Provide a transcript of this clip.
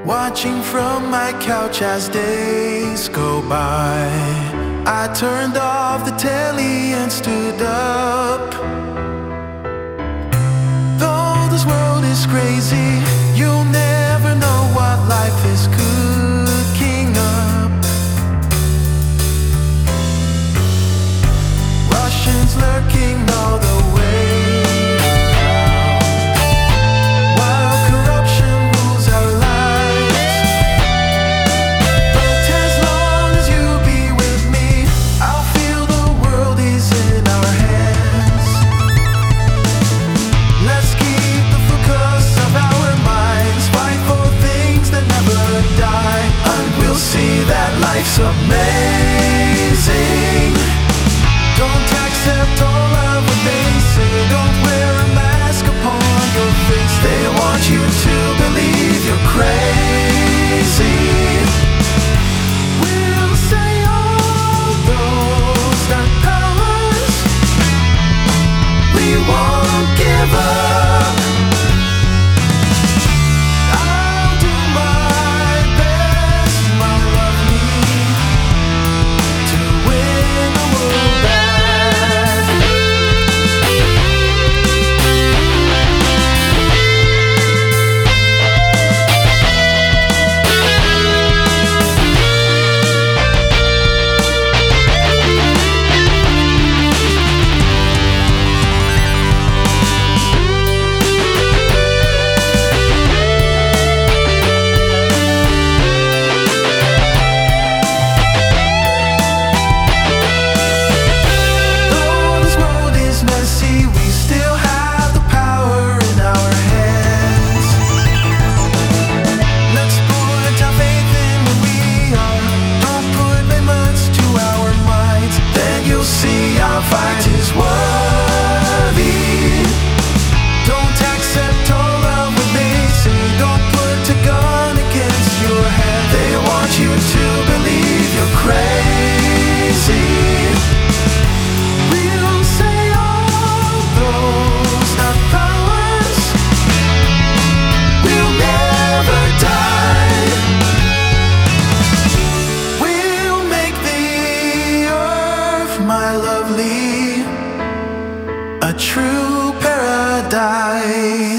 Watching from my couch as days go by, I turned off the telly and stood up. Though this world is crazy, you'll never know what life is cooking up. Russians lurking all the way around, while corruption rules our lives. But as long as you be with me, I'll feel the world is in our hands. Let's keep the focus of our minds, fight for things that never die, and we'll see that life's amazing. Don't accept all of what they say, don't wear a mask upon your face. They want you to believe you're crazy. We'll say all those dark powers, we won't give up. I'll do my best, my lovely, to win the world back. Fight is worthy. Don't accept all of what they say, don't put a gun against your head. They want you to believe you're crazy. We'll say all those dark powers, we'll never die. We'll make the earth, my lovely, a true paradise.